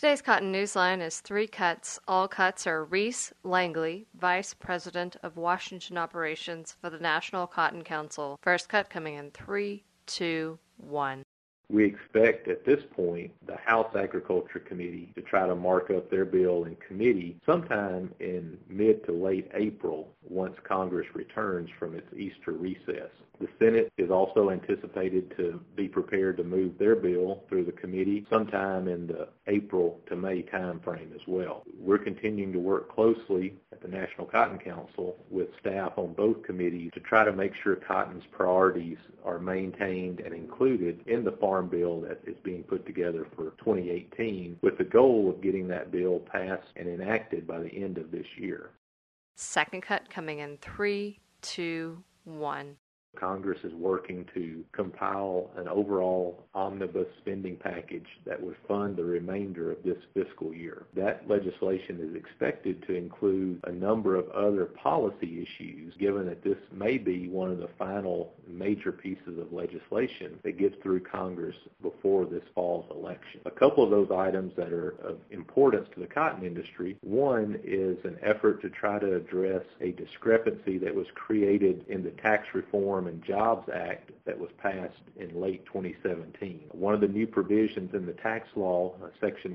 Today's Cotton Newsline is three cuts. All cuts are Reese Langley, Vice President of Washington Operations for the National Cotton Council. First cut coming in 3, 2, 1. We expect at this point the House Agriculture Committee to try to mark up their bill in committee sometime in mid to late April once Congress returns from its Easter recess. The Senate is also anticipated to be prepared to move their bill through the committee sometime in the April to May time frame as well. We're continuing to work closely at the National Cotton Council with staff on both committees to try to make sure cotton's priorities are maintained and included in the Farm Bill that is being put together for 2018 with the goal of getting that bill passed and enacted by the end of this year. Second cut coming in 3, 2, 1. Congress is working to compile an overall omnibus spending package that would fund the remainder of this fiscal year. That legislation is expected to include a number of other policy issues, given that this may be one of the final major pieces of legislation that gets through Congress before this fall's election. A couple of those items that are of importance to the cotton industry, one is an effort to try to address a discrepancy that was created in the tax reform and Jobs Act that was passed in late 2017. One of the new provisions in the tax law, Section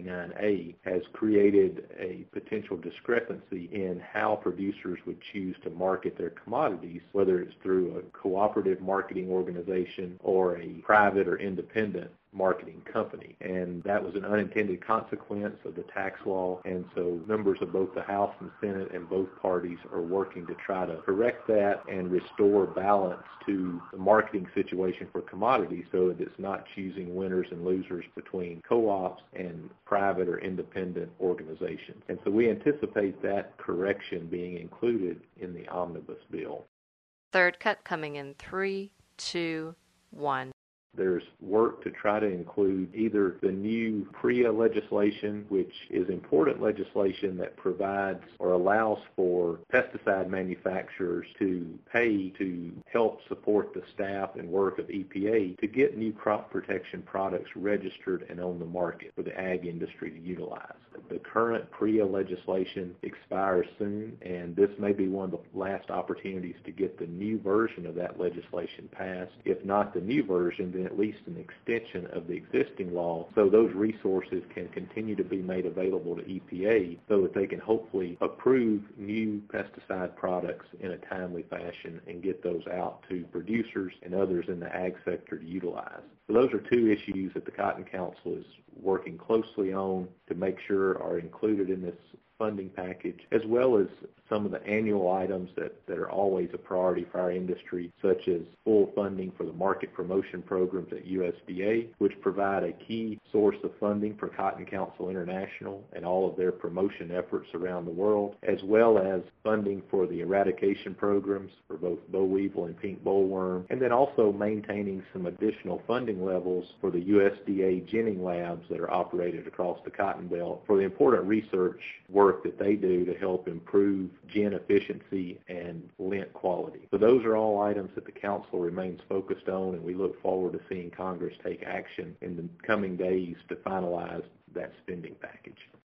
199A, has created a potential discrepancy in how producers would choose to market their commodities, whether it's through a cooperative marketing organization or a private or independent marketing company. And that was an unintended consequence of the tax law, and so members of both the House and Senate and both parties are working to try to correct that and restore balance to the marketing situation for commodities so that it's not choosing winners and losers between co-ops and private or independent organizations. And so we anticipate that correction being included in the omnibus bill. Third cut coming in 3, 2, 1. There's work to try to include either the new PREA legislation, which is important legislation that provides or allows for pesticide manufacturers to pay to help support the staff and work of EPA to get new crop protection products registered and on the market for the ag industry to utilize. The current PREA legislation expires soon, and this may be one of the last opportunities to get the new version of that legislation passed. If not the new version, then at least an extension of the existing law so those resources can continue to be made available to EPA so that they can hopefully approve new pesticide products in a timely fashion and get those out to producers and others in the ag sector to utilize. So those are two issues that the Cotton Council is working closely on to make sure are included in this funding package, as well as some of the annual items that are always a priority for our industry, such as full funding for the market promotion programs at USDA, which provide a key source of funding for Cotton Council International and all of their promotion efforts around the world, as well as funding for the eradication programs for both boll weevil and pink bollworm, and then also maintaining some additional funding levels for the USDA ginning labs that are operated across the Cotton Belt for the important research work that they do to help improve gin efficiency and lint quality. So those are all items that the Council remains focused on, and we look forward to seeing Congress take action in the coming days to finalize that spending package.